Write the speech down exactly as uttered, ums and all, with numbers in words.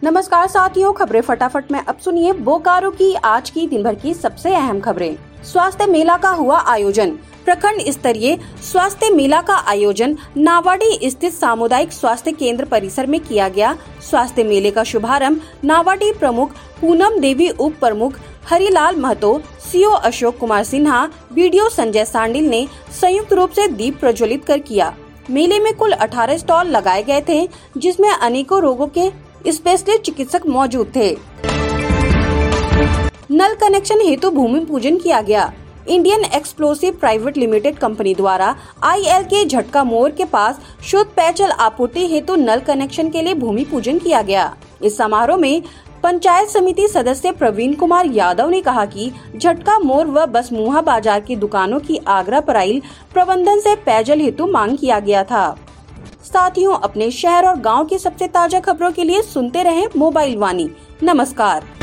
नमस्कार साथियों, खबरें फटाफट में अब सुनिए बोकारो की आज की दिन भर की सबसे अहम खबरें। स्वास्थ्य मेला का हुआ आयोजन। प्रखंड स्तरीय स्वास्थ्य मेला का आयोजन नावाडी स्थित सामुदायिक स्वास्थ्य केंद्र परिसर में किया गया। स्वास्थ्य मेले का शुभारंभ नावाडी प्रमुख पूनम देवी, उप प्रमुख हरिलाल महतो, सीओ अशोक कुमार सिन्हा, बीडीओ संजय सांडिल ने संयुक्त रूप से दीप प्रज्वलित कर किया। मेले में कुल अठारह स्टॉल लगाए गए थे, जिसमें अनेकों रोगों के स्पेशलिस्ट चिकित्सक मौजूद थे। नल कनेक्शन हेतु भूमि पूजन किया गया। Indian explosive private limited company द्वारा आईएल के झटका मोड़ के पास शुद्ध पेयजल आपूर्ति हेतु नल कनेक्शन के लिए भूमि पूजन किया गया। इस समारोह में पंचायत समिति सदस्य प्रवीण कुमार यादव ने कहा कि झटका मोड़ व बसमुहा बाजार की दुकानों की आगरा पराइल प्रबंधन से पेयजल हेतु मांग किया गया था। साथियों, अपने शहर और गांव की सबसे ताजा खबरों के लिए सुनते रहें मोबाइल वाणी। नमस्कार।